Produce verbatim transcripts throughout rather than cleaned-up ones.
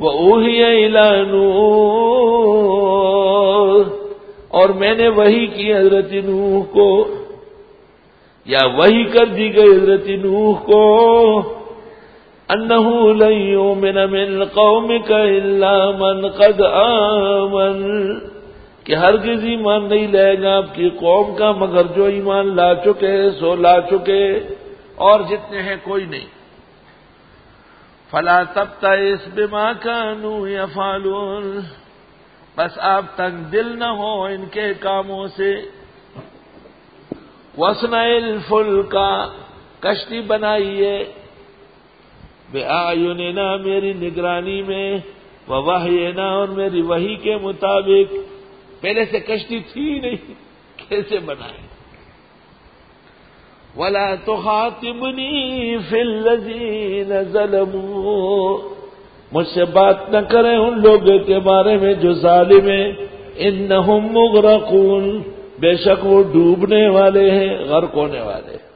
وَأُوحِيَ إِلَىٰ نُوحٍ، اور میں نے وحی کی حضرت نوح کو، یا وحی کر دی گئی حضرت نوح کو، أَنَّهُ لَن يُؤْمِنَ مِنْ قَوْمِكَ إِلَّا مَنْ قَدْ آمَنَ، کہ ہرگز ایمان نہیں لائے گا آپ کی قوم کا مگر جو ایمان لا چکے سو لا چکے، اور جتنے ہیں کوئی نہیں۔ فَلَا تَبْتَئِسْ بِمَا كَانُوا يَفْعَلُونَ، بس آپ تنگ دل نہ ہو ان کے کاموں سے۔ وَاصْنَعِ الْفُلْكَ، کشتی بنائیے، بِأَعْيُنِنَا، میری نگرانی میں، وَوَحْيِنَا، اور میری وحی کے مطابق۔ پہلے سے کشتی تھی نہیں، کیسے بنائیں؟ وَلَا تُخَاطِبْنِي فِي الَّذِينَ ظَلَمُوا، مجھ سے بات نہ کریں ان لوگوں کے بارے میں جو ظالم ہیں، اِنَّهُمْ مُغْرَقُونَ، بے شک وہ ڈوبنے والے ہیں، غرق ہونے والے ہیں۔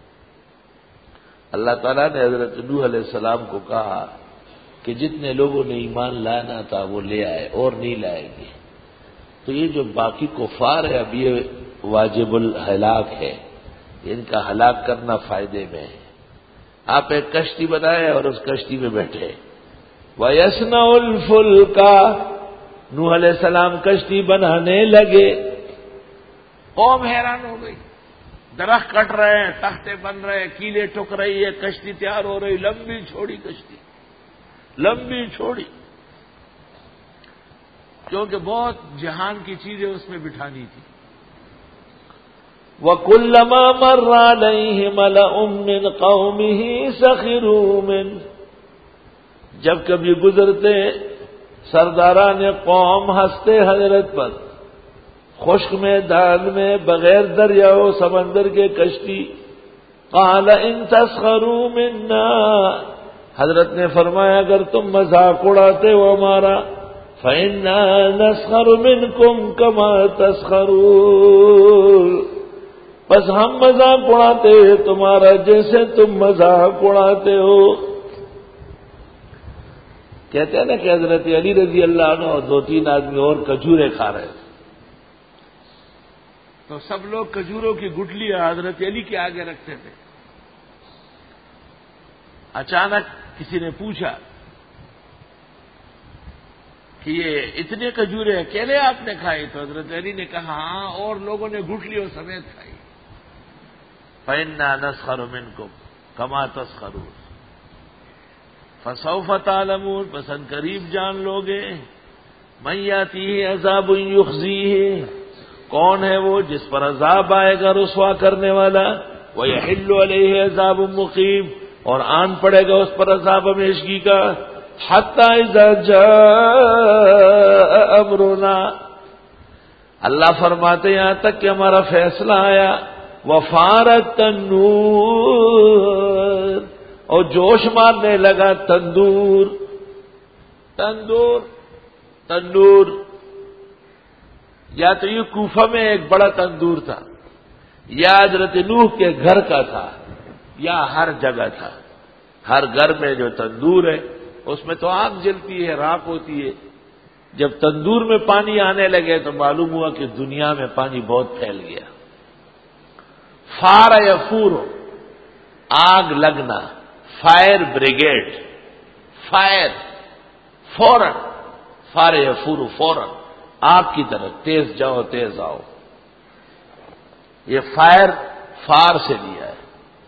اللہ تعالیٰ نے حضرت نوح علیہ السلام کو کہا کہ جتنے لوگوں نے ایمان لانا تھا وہ لے آئے اور نہیں لائیں گے، تو یہ جو باقی کفار ہے اب یہ واجب الہلاک ہے، ان کا ہلاک کرنا فائدے میں ہے۔ آپ ایک کشتی بنائے اور اس کشتی میں بیٹھے۔ وَيَصْنَعُ الْفُلْكَ، نوح علیہ السلام کشتی بنانے لگے، قوم حیران ہو گئی، درخت کٹ رہے ہیں، تختے بن رہے ہیں، کیلے ٹک رہی ہے، کشتی تیار ہو رہی، لمبی چھوڑی کشتی، لمبی چھوڑی، کیونکہ بہت جہان کی چیزیں اس میں بٹھانی تھی۔ وَكُلَّمَا مَرَّ عَلَيْهِ مَلَأٌ مِّنْ قَوْمِهِ سَخِرُوا مِنْهُ، جب کبھی گزرتے سرداران قوم ہنستے حضرت پر، خشک میدان میں بغیر دریا و سمندر کے کشتی۔ قَالَ إِن تَسْخَرُوا مِنَّا، حضرت نے فرمایا اگر تم مذاق اڑاتے ہو ہمارا، فَإِنَّا نَسْخَرُ مِنْكُمْ كَمَا تَسْخَرُونَ، بس ہم مذاق اڑاتے ہیں تمہارا جیسے تم مذاق اڑاتے ہو۔ کہتے ہیں نا کہ حضرت علی رضی اللہ عنہ اور دو تین آدمی اور کھجورے کھا رہے تھے، تو سب لوگ کھجوروں کی گٹلیاں حضرت علی کے آگے رکھتے تھے۔ اچانک کسی نے پوچھا کہ یہ اتنے کھجورے اکیلے آپ نے کھائی؟ تو حضرت علی نے کہا ہاں، اور لوگوں نے گٹلیوں سمیت کھائی۔ فَإِنَّا نَسْخَرُ مِنْكُمْ كَمَا تَسْخَرُونَ فَسَوْفَ تَعْلَمُونَ، پس ان قریب جان لوگے۔ مَن يَأْتِيهِ عَذَابٌ يُخْزِيهِ، کون ہے وہ جس پر عذاب آئے گا رسوا کرنے والا، وَيَحِلُّ عَلَيْهِ عَذَابٌ مُقِيمٌ، اور آن پڑے گا اس پر عذاب ہمیشگی کا۔ حَتَّى إِذَا جَاءَ أَمْرُنَا، اللہ فرماتے یہاں تک کہ ہمارا فیصلہ آیا، وَفَارَ التَّنُّورُ، اور جوش مارنے لگا تندور، تندور تندور یا تو یہ کوفہ میں ایک بڑا تندور تھا، یا حضرت نوح کے گھر کا تھا، یا ہر جگہ تھا۔ ہر گھر میں جو تندور ہے اس میں تو آگ جلتی ہے، راکھ ہوتی ہے۔ جب تندور میں پانی آنے لگے تو معلوم ہوا کہ دنیا میں پانی بہت پھیل گیا۔ فار یفور، آگ لگنا، فائر بریگیڈ، فائر فوراً، فار یفور فوراً، آپ کی طرف تیز جاؤ تیز آؤ۔ یہ فائر فار سے لیا ہے۔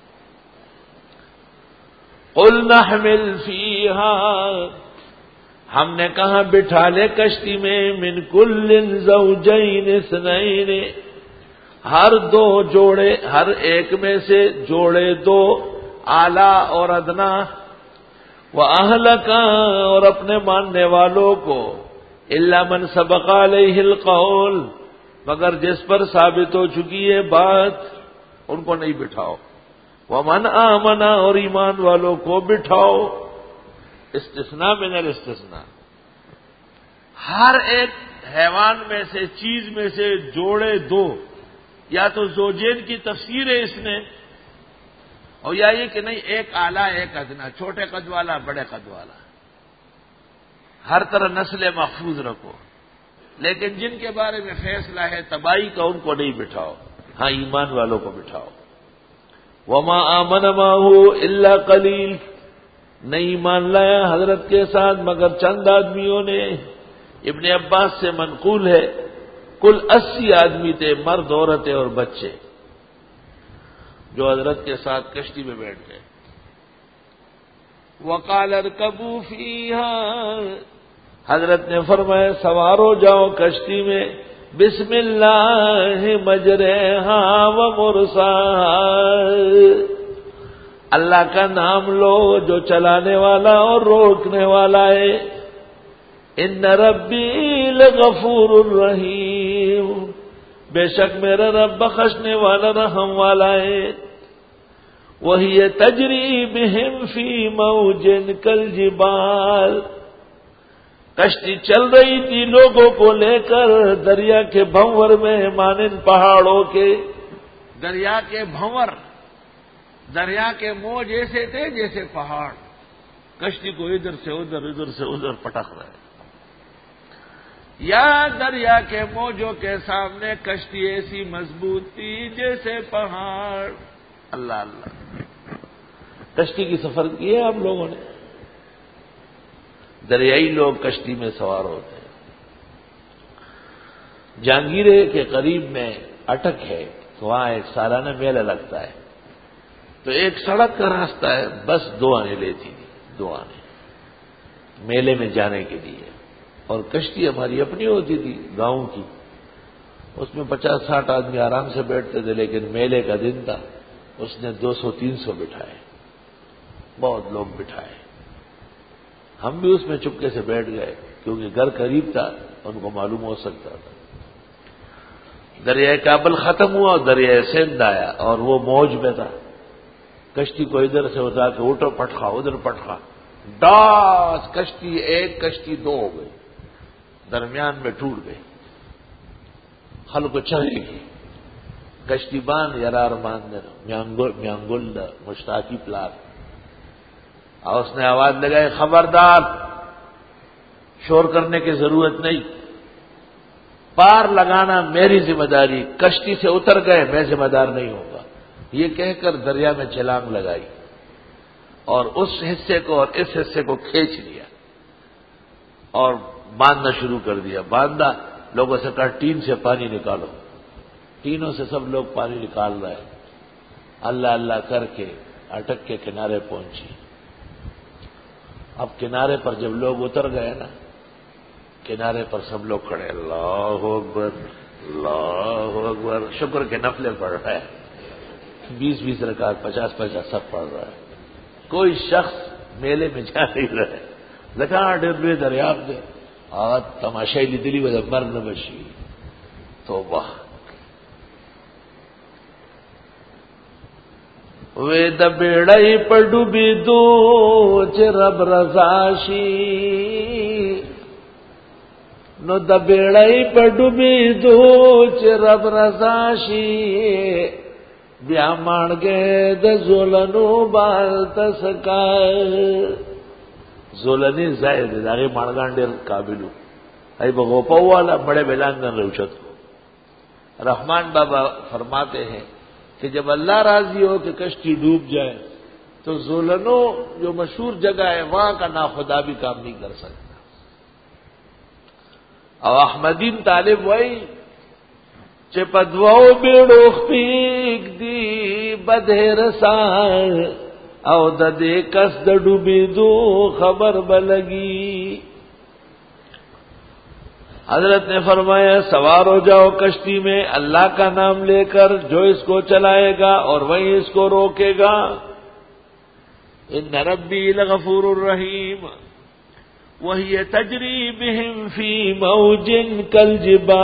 قُلْنَا احْمِلْ فِيهَا، ہم نے کہا بٹھا لے کشتی میں، من کل زوجین اثنین، ہر دو جوڑے، ہر ایک میں سے جوڑے دو، اعلیٰ اور ادنا، وَأَهْلَكَ، اور اپنے ماننے والوں کو، إِلَّا مَنْ سَبَقَ عَلَيْهِ الْقَوْلُ، مگر جس پر ثابت ہو چکی ہے بات ان کو نہیں بٹھاؤ۔ وَمَنْ آمَنَ، اور ایمان والوں کو بٹھاؤ۔ استثناء من الاستثناء، ہر ایک حیوان میں سے، چیز میں سے جوڑے دو، یا تو زوجین کی تفسیر ہے اس نے، اور یا یہ کہ نہیں ایک اعلیٰ ایک ادنا، چھوٹے قد والا بڑے قد والا۔ ہر طرح نسلیں محفوظ رکھو، لیکن جن کے بارے میں فیصلہ ہے تباہی کا ان کو نہیں بٹھاؤ، ہاں ایمان والوں کو بٹھاؤ۔ وما آمن معه الا قلیل، نہیں ایمان لایا حضرت کے ساتھ مگر چند آدمیوں نے۔ ابن عباس سے منقول ہے کل اسی آدمی تھے، مرد عورتیں اور بچے، جو حضرت کے ساتھ کشتی میں بیٹھ گئے۔ وقال ارکبوا فیہا، حضرت نے فرمایا سوار ہو جاؤ کشتی میں، بسم اللہ مجریہا و مرساہا، اللہ کا نام لو جو چلانے والا اور روکنے والا ہے۔ ان ربی لغفور الرحیم، بے شک میرا رب بخشنے والا رحم والا ہے۔ وہی تجری بہم فی موج کالجبال، کشتی چل رہی تھی لوگوں کو لے کر دریا کے بھنور میں مانند پہاڑوں کے۔ دریا کے بھنور، دریا کے موج ایسے تھے جیسے پہاڑ، کشتی کو ادھر سے ادھر ادھر سے ادھر پٹک رہے، یا دریا کے موجوں کے سامنے کشتی ایسی مضبوط تھی جیسے پہاڑ۔ اللہ اللہ، کشتی کی سفر کی ہے ہم لوگوں نے، دریائی لوگ کشتی میں سوار ہوتے ہیں۔ جہانگیرے کے قریب میں اٹک ہے، تو وہاں ایک سالانہ میلہ لگتا ہے، تو ایک سڑک کا راستہ ہے، بس دو آنے لیتی تھی، دو آنے میلے میں جانے کے لیے، اور کشتی ہماری اپنی ہوتی تھی گاؤں کی، اس میں پچاس ساٹھ آدمی آرام سے بیٹھتے تھے، لیکن میلے کا دن تھا، اس نے دو سو تین سو بٹھائے، بہت لوگ بٹھائے۔ ہم بھی اس میں چپکے سے بیٹھ گئے، کیونکہ گھر قریب تھا، ان کو معلوم ہو سکتا تھا۔ دریائے کابل ختم ہوا اور دریائے سندھ آیا، اور وہ موج میں تھا، کشتی کو ادھر سے اٹھا کے ادھر پٹخا ادھر پٹخا، ڈاس کشتی ایک کشتی دو ہو گئی، درمیان میں ٹوٹ گئی، خل کو چلے گی کشتی باندھ یرار باندھ میانگل مشتاقی پلار، اور اس نے آواز لگائی خبردار، شور کرنے کی ضرورت نہیں، پار لگانا میری ذمہ داری، کشتی سے اتر گئے میں ذمہ دار نہیں ہوگا، یہ کہہ کر دریا میں چھلانگ لگائی، اور اس حصے کو اور اس حصے کو کھینچ لیا اور باندھنا شروع کر دیا۔ باندھا، لوگوں سے کہا ٹین سے پانی نکالو، تینوں سے سب لوگ پانی نکال رہے، اللہ اللہ کر کے اٹک کے کنارے پہنچی۔ اب کنارے پر جب لوگ اتر گئے نا، کنارے پر سب لوگ کھڑے، اللہ اکبر اللہ اکبر، شکر کے نفلے پڑھ رہے ہیں، بیس بیس رکعت پچاس پچاس سب پڑھ رہا ہے، کوئی شخص میلے میں جا نہیں رہے، لکھا ڈبے دریافت دے اور تماشائی لی دلی وجہ مرن بشی، توبہ۔ وے د بیڑئی پر ڈوبی دو چه رب رضاشی، نو د بیڑئی پر ڈوبی دو چه رب رضاشی، بیا مانگے د زولنو بال تسکای، زولنی زائد داغی مانگان ډیر قابلو، ای بغوپا والا بڑے بیلاندن روچت کو۔ رحمان بابا فرماتے ہیں کہ جب اللہ راضی ہو کہ کشتی ڈوب جائے تو زولنو جو مشہور جگہ ہے وہاں کا ناخدا بھی کام نہیں کر سکتا۔ اور احمدین طالب وئی چپدو بیڑو خپیک دی بدہر سان، او د دې کس د ډوبې دو خبر بلگی۔ حضرت نے فرمایا سوار ہو جاؤ کشتی میں اللہ کا نام لے کر، جو اس کو چلائے گا اور وہی اس کو روکے گا۔ ان ربی لغفور الرحیم، وہی تجری بہم فی موج کالجبال،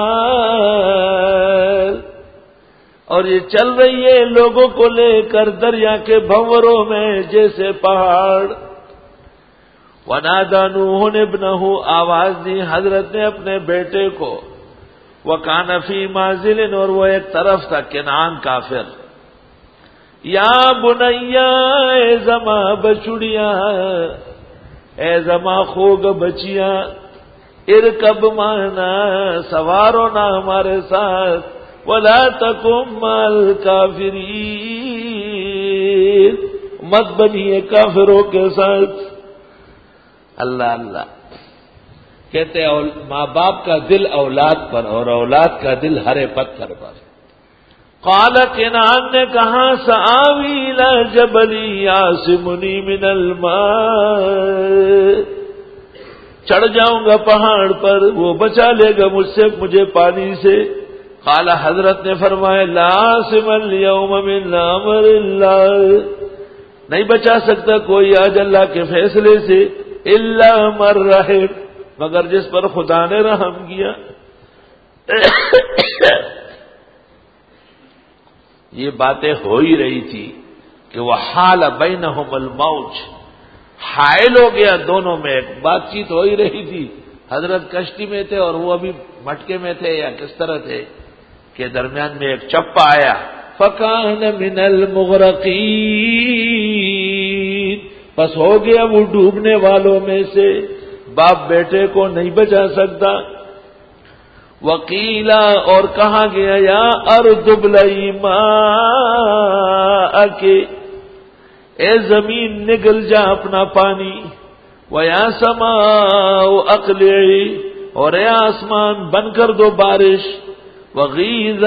اور یہ چل رہی ہے لوگوں کو لے کر دریا کے بھنوروں میں جیسے پہاڑ۔ وَنَادَى نُوحٌ ابْنَهُ، آواز دی حضرت نے اپنے بیٹے کو، وَكَانَ فِي مَنزِلٍ، اور وہ ایک طرف تھا کنعان کافر، یا بنیا اے زما بچڑیا، اے زما خوگ بچیاں، ارکب معنا، سوارو نہ ہمارے ساتھ، ولا تکم مع الکافرین، مت بنیے کافروں کے ساتھ۔ اللہ اللہ کہتے ہیں ماں باپ کا دل اولاد پر اور اولاد کا دل ہرے پتھر پر۔ قال کنان نے کہا سآوی الی جبل یعصمنی من الماء، چڑھ جاؤں گا پہاڑ پر، وہ بچا لے گا مجھ سے مجھے پانی سے۔ قال حضرت نے فرمایا لا عاصم اليوم من امر اللہ، نہیں بچا سکتا کوئی آج اللہ کے فیصلے سے، الا من رحم، مگر جس پر خدا نے رحم کیا۔ یہ باتیں ہو ہی رہی تھی کہ وہ حال بینہم الموج، حائل ہو گیا دونوں میں، ایک بات چیت ہو ہی رہی تھی، حضرت کشتی میں تھے اور وہ ابھی مٹکے میں تھے یا کس طرح تھے کہ درمیان میں ایک چپا آیا، فکان من المغرقین، بس ہو گیا وہ ڈوبنے والوں میں سے، باپ بیٹے کو نہیں بچا سکتا۔ وقیلا، اور کہا گیا یا ارض ابلعی ماءک، اے زمین نگل جا اپنا پانی، ویا سماء اقلعی، اور اے آسمان بن کر دو بارش، وغیض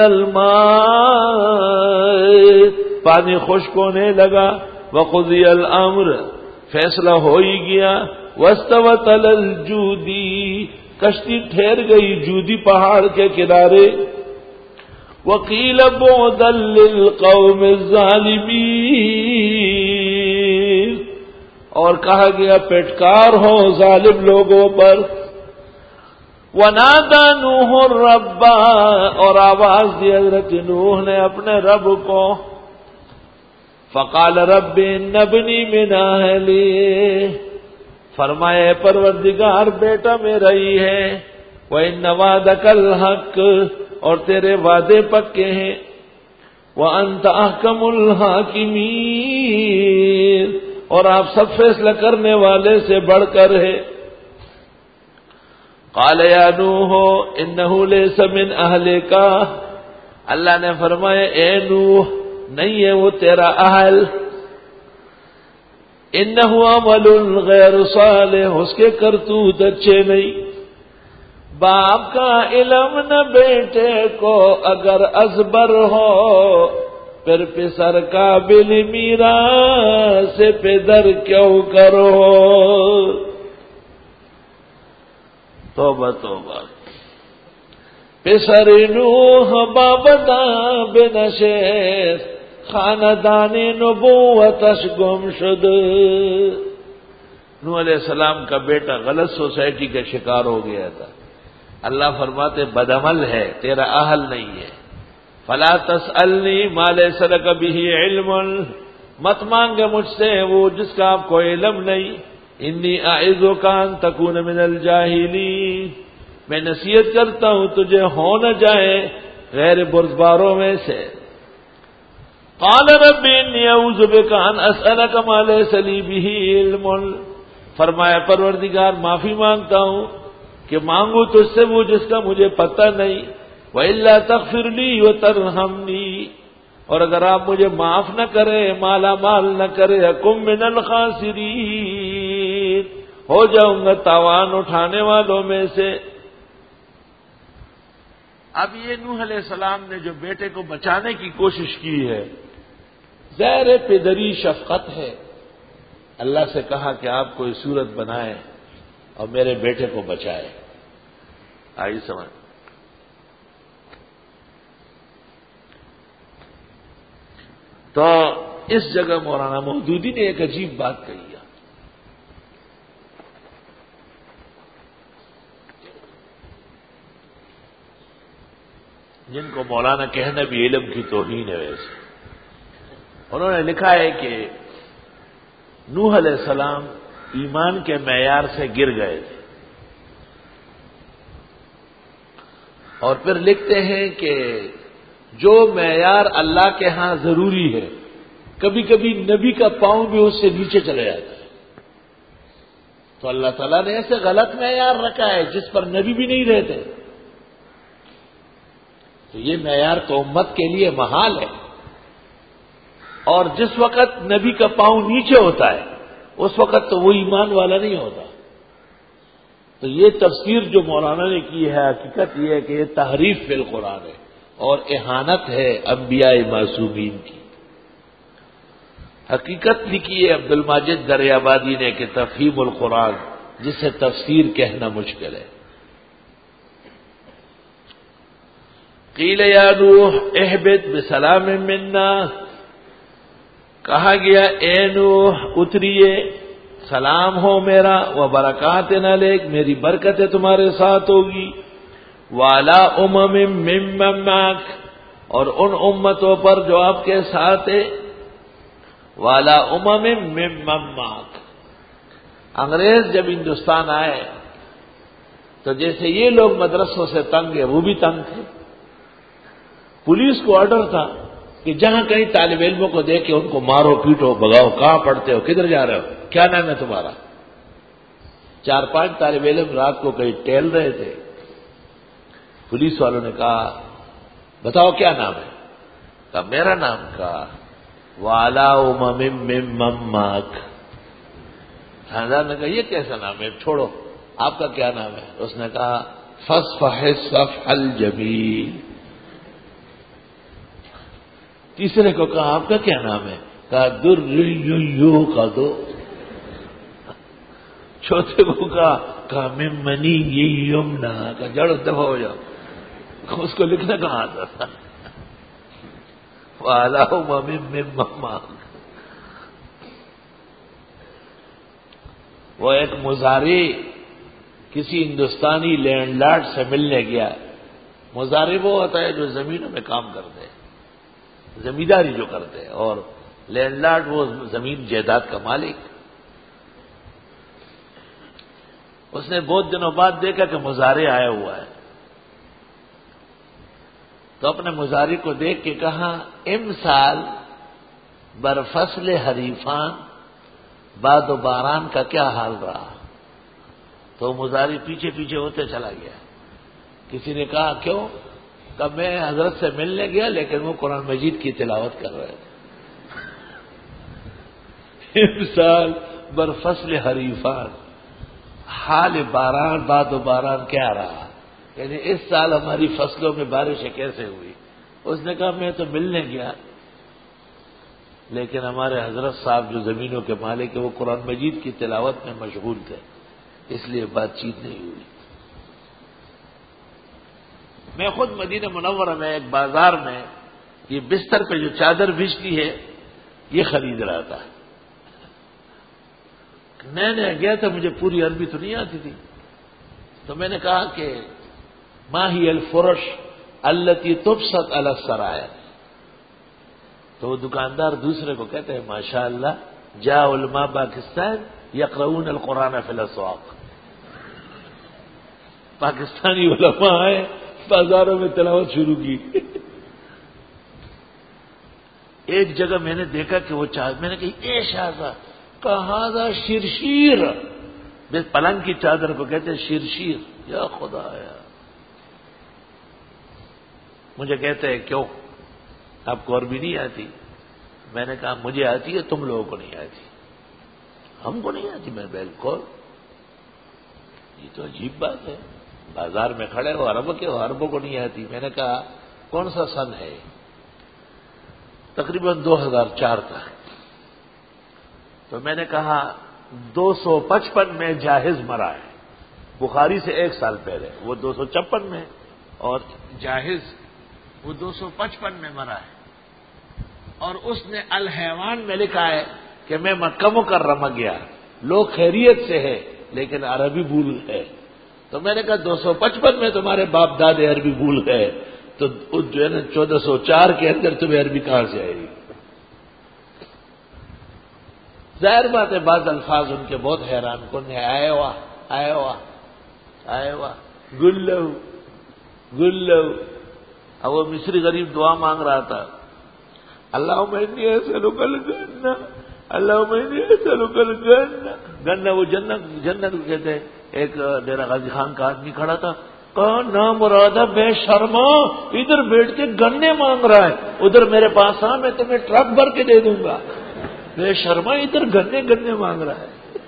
الماء، پانی خشک ہونے لگا، وقضی الامر، فیصلہ ہو ہی گیا، واستوت علی الجودی، کشتی ٹھہر گئی جودی پہاڑ کے کنارے، وقیل بعدا للقوم الظالمین، اور کہا گیا پیٹکار ہو ظالم لوگوں پر۔ ونادى نوح الرب، اور آواز دی حضرت نوح نے اپنے رب کو، فقال رب ان ابنی من اہلی، فرمائے پروردگار بیٹا میرا ہی ہے، وَإِنَّ وَعْدَكَ الْحَقُّ، اور تیرے وعدے پکے ہیں، وَأَنْتَ أَحْكَمُ الْحَاكِمِينَ، اور آپ سب فیصلہ کرنے والے سے بڑھ کر ہے۔ قال یا نوح انہ لیس من اہلک، اللہ نے فرمایا اے نوح نہیں ہے وہ تیرا اہل، انہ عمل غیر صالح، اس کے کرتوت اچھے نہیں۔ باپ کا علم نہ بیٹے کو اگر ازبر ہو، پھر پسر کا بل میراث سے پدر کیوں کرو۔ توبہ توبہ، پسر نوح بابدا بنشست، خاندان نبوتش گم شد۔ نوح علیہ السلام کا بیٹا غلط سوسائٹی کا شکار ہو گیا تھا، اللہ فرماتے بدعمل ہے، تیرا اہل نہیں ہے۔ فلا تسألنی ما لیس لک بہ علم، مت مانگے مجھ سے وہ جس کا آپ کو علم نہیں۔ انی اعظک ان تکون من الجاہلین، میں نصیحت کرتا ہوں تجھے ہو نہ جائے غیر بردباروں میں سے۔ قال رب انی اعوذ بک ان اسألک ما لیس لی بہ علم، فرمایا پروردگار معافی مانگتا ہوں کہ مانگوں تجھ سے وہ جس کا مجھے پتہ نہیں۔ وَإِلَّا تَغْفِرْ لِي وَتَرْحَمْنِي، اور اگر آپ مجھے معاف نہ کریں، مالا مال نہ کرے، اکم من الخاسرین، ہو جاؤں گا تاوان اٹھانے والوں میں سے۔ اب یہ نوح علیہ السلام نے جو بیٹے کو بچانے کی کوشش کی ہے، ظاہر پدری شفقت ہے، اللہ سے کہا کہ آپ کوئی صورت بنائے اور میرے بیٹے کو بچائے۔ آئی سمجھ؟ تو اس جگہ مولانا مودودی نے ایک عجیب بات کہی ہے، جن کو مولانا کہنا بھی علم کی توہین ہے۔ ویسے انہوں نے لکھا ہے کہ نوح علیہ السلام ایمان کے معیار سے گر گئے تھے، اور پھر لکھتے ہیں کہ جو معیار اللہ کے ہاں ضروری ہے، کبھی کبھی نبی کا پاؤں بھی اس سے نیچے چلے جاتا ہے۔ تو اللہ تعالیٰ نے ایسے غلط معیار رکھا ہے جس پر نبی بھی نہیں رہتے. تو یہ معیار تو امت کے لیے محال ہے. اور جس وقت نبی کا پاؤں نیچے ہوتا ہے اس وقت تو وہ ایمان والا نہیں ہوتا. تو یہ تفسیر جو مولانا نے کی ہے حقیقت یہ ہے کہ یہ تحریف فی القرآن ہے اور اہانت ہے انبیاء معصومین کی. حقیقت لکھی ہے عبد الماجد دریابادی نے کہ تفہیم القرآن جسے تفسیر کہنا مشکل ہے. قیل یا نوح اہبط بسلام منا، کہا گیا اے نوح اتریے، سلام ہو میرا، و برکات علیک، میری برکتیں تمہارے ساتھ ہوگی، والا امم ممن معک، اور ان امتوں پر جو آپ کے ساتھ ہے، والا امم ممن معک. انگریز جب ہندوستان آئے تو جیسے یہ لوگ مدرسوں سے تنگ ہے وہ بھی تنگ تھے. پولیس کو آرڈر تھا کہ جہاں کہیں طالب علموں کو دیکھ کے ان کو مارو پیٹو بھگاؤ. کہاں پڑھتے ہو، کدھر جا رہے ہو، کیا نام ہے تمہارا؟ چار پانچ طالب علم رات کو کہیں ٹہل رہے تھے. پولیس والوں نے کہا بتاؤ کیا نام ہے؟ کہا میرا نام کہا والا امم ممن معک. خاندان نے کہا یہ کیسا نام ہے، چھوڑو آپ کا کیا نام ہے؟ اس نے کہا فاصفح الصفح الجمیل. تیسرے کو کہا آپ کا کیا نام ہے؟ کہا در کا دو. چوتھے کو کہا کہا ممنی یمنا کا جڑ دفع ہو جاؤ. اس کو لکھنا کہاں آتا تھا؟ والا امم ممن معک. وہ ایک مزاری کسی ہندوستانی لینڈ لارڈ سے ملنے گیا. مزاری وہ ہوتا ہے جو زمینوں میں کام کرتے ہیں، زمینداری جو کرتے ہیں، اور لینڈ لارڈ وہ زمین جائیداد کا مالک. اس نے بہت دنوں بعد دیکھا کہ مزاری آیا ہوا ہے تو اپنے مزاری کو دیکھ کے کہا امسال برفصل حریفان، باد و باران کا کیا حال رہا؟ تو مزاری پیچھے پیچھے ہوتے چلا گیا. کسی نے کہا کیوں؟ کہ میں حضرت سے ملنے گیا لیکن وہ قرآن مجید کی تلاوت کر رہے تھے. امسال برفصل حریفان، حال باران باد و باران کیا رہا، یعنی اس سال ہماری فصلوں میں بارشیں کیسے ہوئی؟ اس نے کہا میں تو ملنے گیا لیکن ہمارے حضرت صاحب جو زمینوں کے مالک ہیں وہ قرآن مجید کی تلاوت میں مشغول تھے، اس لیے بات چیت نہیں ہوئی. میں خود مدینہ منورہ میں ایک بازار میں یہ بستر پہ جو چادر بچھتی ہے یہ خرید رہا تھا. میں نے گیا تھا، مجھے پوری عربی تو نہیں آتی تھی، تو میں نے کہا کہ ما ہی الفرش التی تبسط علی السرایا. تو وہ دکاندار دوسرے کو کہتے ہیں ماشاء اللہ جاء علماء پاکستان یقرؤون القرآن فی الاسواق. پاکستانی علماء آئے، بازاروں میں تلاوت شروع کی. ایک جگہ میں نے دیکھا کہ وہ چادر، میں نے کہی اے شاہزا کہاں دا شرشیر، پلنگ کی چادر کو کہتے ہیں شرشیر. یا خدا یا مجھے کہتے ہیں کیوں آپ کو عربی نہیں آتی؟ میں نے کہا مجھے آتی ہے، تم لوگوں کو نہیں آتی. ہم کو نہیں آتی؟ میں بالکل، یہ تو عجیب بات ہے، بازار میں کھڑے ہو عرب کے ہو، عربوں کو نہیں آتی. میں نے کہا کون سا سن ہے؟ تقریباً دو ہزار چار کا. تو میں نے کہا دو سو پچپن میں جاہز مرا ہے، بخاری سے ایک سال پہلے، وہ دو سو چھپن میں اور جاہز وہ دو سو پچپن میں مرا ہے. اور اس نے الحیوان میں لکھا ہے کہ میں مکہ مکرمہ گیا، لوگ خیریت سے ہے لیکن عربی بھول ہے. تو میں نے کہا دو سو پچپن میں تمہارے باپ دادے عربی بھول گئے تو جو ہے نا چودہ سو چار کے اندر تمہیں عربی کہاں سے آئے گی؟ ظاہر بات ہے بعض الفاظ ان کے بہت حیران کن ہے. آئے وا آئے وا آئے وا گلو گلو. اب وہ مصری غریب دعا مانگ رہا تھا اللہم انی اسألک الجنہ اللہ میں چلو کر گنا وہ جنت جنت کو کہتے ہیں. ایک ڈیرا غازی خان کا آدمی کھڑا تھا, کہا نا مرادہ بے شرما, ادھر بیٹھ کے گنے مانگ رہا ہے, ادھر میرے پاس آ میں تمہیں ٹرک بھر کے دے دوں گا. بے شرما ادھر گنے گنے مانگ رہا ہے.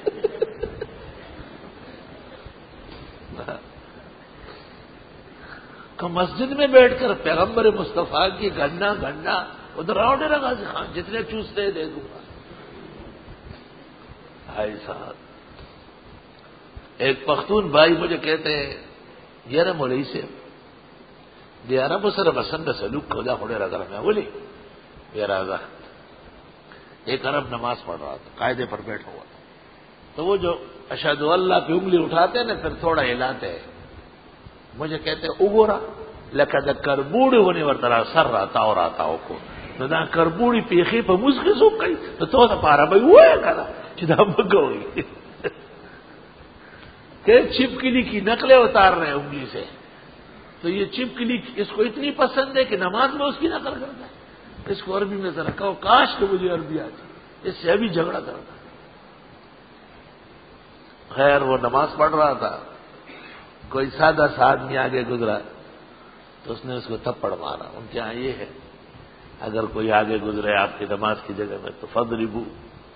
کہ مسجد میں بیٹھ کر پیغمبر مصطفیٰ کی گنا گنا, ادھر آؤ ڈیرا غازی خان جتنے چوستے دے دوں گا. بھائی صاحب ایک پختون بھائی مجھے کہتے ہیں یار مولوی سے دیارا بسر بسند سلوک کھوجا کھوڑے رگا میں بولی میرا راجا ایک عرب نماز پڑھ رہا تھا, قاعدے پر بیٹھا ہوا تھا, تو وہ جو اشہد اللہ کی انگلی اٹھاتے ہیں نا پھر تھوڑا ہلاتے ہیں, مجھے کہتے ہیں اگورا لکد کربوڑی ہونے ورطرا سر رہتا اور آتا ہو کو تو نہ کربوڑی پیخی پہ مسکی سوک گئی تو تو پارا بھائی ہوا ہے کرا چدا بگا ہوئی کہ چپکلی کی نقلیں اتار رہے ہیں انگلی سے, تو یہ چپکلی اس کو اتنی پسند ہے کہ نماز میں اس کی نقل کرتا ہے. اس کو عربی میں ذرا کہو کاش کہ مجھے عربی آتی, اس سے ابھی جھگڑا کرتا. خیر وہ نماز پڑھ رہا تھا, کوئی سادہ سا آدمی آگے گزرا تو اس نے اس کو تھپڑ مارا. ان کے یہاں یہ ہے اگر کوئی آگے گزرے آپ کی نماز کی جگہ میں تو فضربو.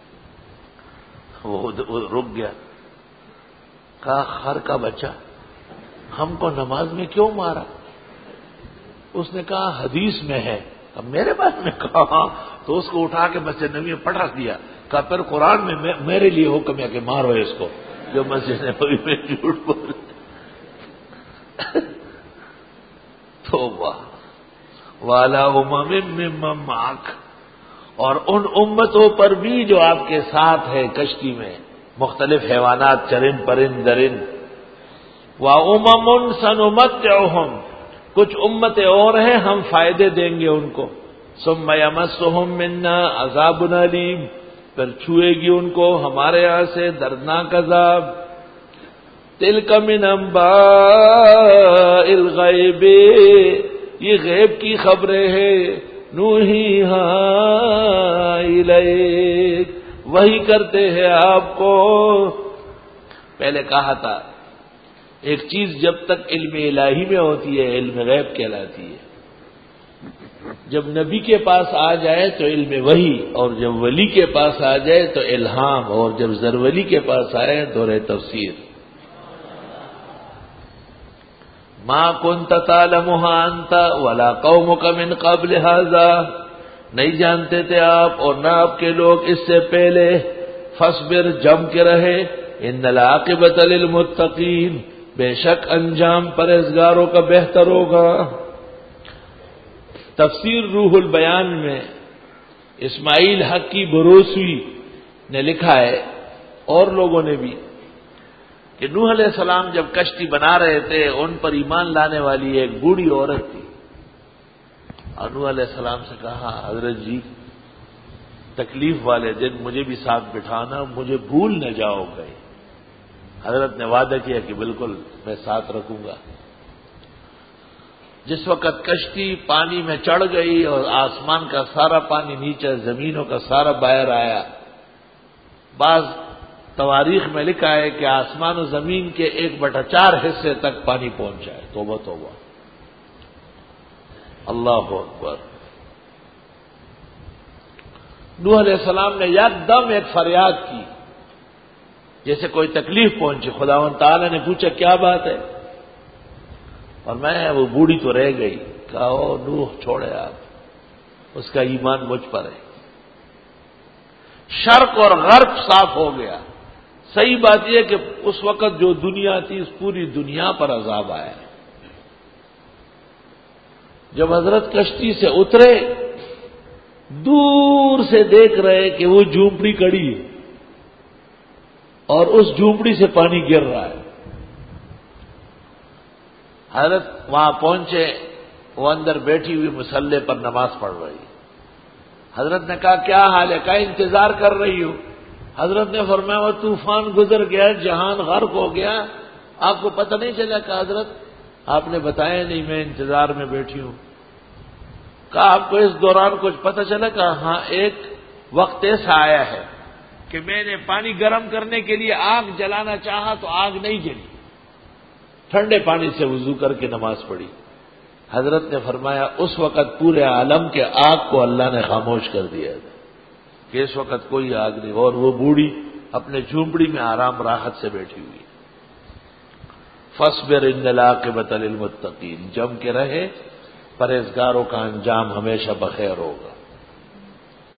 وہ رک گیا, کہا خر کا بچہ ہم کو نماز میں کیوں مارا؟ اس نے کہا حدیث میں ہے. اب میرے پاس میں کہا تو اس کو اٹھا کے مسجد نبی میں پڑھ رکھ دیا. کہا پھر قرآن میں میرے لیے حکم ہے کہ مارو اس کو جو مسجد نبی میں جھوٹ بول. توبہ والا امم ممن معک, اور ان امتوں پر بھی جو آپ کے ساتھ ہے کشتی میں, مختلف حیوانات چرند پرند درند. وَأُمَمٌ سَنُمَتِّعُهُمْ, کچھ امتیں اور ہیں ہم فائدے دیں گے ان کو. ثُمَّ يَمَسُّهُم مِّنَّا عَذَابٌ أَلِيمٌ, پھر چھوئے گی ان کو ہمارے یہاں سے دردناک عذاب. تِلْكَ مِنْ أَنبَاءِ الْغَيْبِ, یہ غیب کی خبریں ہیں. نُوحِيهَا إِلَيْكَ, وہی کرتے ہیں آپ کو. پہلے کہا تھا ایک چیز جب تک علم الہی میں ہوتی ہے علم غیب کہلاتی ہے. جب نبی کے پاس آ جائے تو علم وحی, اور جب ولی کے پاس آ جائے تو الہام, اور جب زرولی کے پاس آئے دور تفسیر. ما كنت تعلمها انت ولا قومك من قبل هذا, نہیں جانتے تھے آپ اور نہ آپ کے لوگ اس سے پہلے. فاصبر, جم کے رہے. ان العاقبۃ للمتقین, بے شک انجام پرہیزگاروں کا بہتر ہوگا. تفسیر روح البیان میں اسماعیل حق کی بروسوی نے لکھا ہے, اور لوگوں نے بھی, کہ نوح علیہ السلام جب کشتی بنا رہے تھے ان پر ایمان لانے والی ایک بوڑھی عورت تھی. اور نوح علیہ السلام سے کہا حضرت جی تکلیف والے دن مجھے بھی ساتھ بٹھانا, مجھے بھول نہ جاؤ گے. حضرت نے وعدہ کیا کہ بالکل میں ساتھ رکھوں گا. جس وقت کشتی پانی میں چڑھ گئی اور آسمان کا سارا پانی نیچے زمینوں کا سارا باہر آیا, بعض تواریخ میں لکھا ہے کہ آسمان و زمین کے ایک بٹا چار حصے تک پانی پہنچا ہے. توبہ توبہ, اللہ اکبر. نوح علیہ السلام نے یکدم ایک فریاد کی جیسے کوئی تکلیف پہنچی. خداوند تعالی نے پوچھا کیا بات ہے, اور میں وہ بوڑھی تو رہ گئی. کہا او نوح چھوڑے آپ, اس کا ایمان مجھ پر ہے. شرق اور غرب صاف ہو گیا. صحیح بات یہ کہ اس وقت جو دنیا تھی اس پوری دنیا پر عذاب آیا. جب حضرت کشتی سے اترے دور سے دیکھ رہے کہ وہ جھونپڑی کڑی ہے اور اس جھونپڑی سے پانی گر رہا ہے. حضرت وہاں پہنچے, وہ اندر بیٹھی ہوئی مسلح پر نماز پڑھ رہی. حضرت نے کہا کیا حال ہے؟ کہا انتظار کر رہی ہوں. حضرت نے فرمایا وہ طوفان گزر گیا, جہان غرق ہو گیا, آپ کو پتہ نہیں چلا؟ کہ حضرت آپ نے بتایا نہیں, میں انتظار میں بیٹھی ہوں. کہا آپ کو اس دوران کچھ پتہ چلا؟ کہ ہاں ایک وقت ایسا آیا ہے کہ میں نے پانی گرم کرنے کے لیے آگ جلانا چاہا تو آگ نہیں جلی، ٹھنڈے پانی سے وضو کر کے نماز پڑھی۔ حضرت نے فرمایا اس وقت پورے عالم کے آگ کو اللہ نے خاموش کر دیا تھا کہ اس وقت کوئی آگ نہیں، اور وہ بوڑھی اپنے جھونپڑی میں آرام راحت سے بیٹھی ہوئی۔ فاصبر ان العاقبۃ للمتقین، جم کے رہے، پرہیزگاروں کا انجام ہمیشہ بخیر ہوگا۔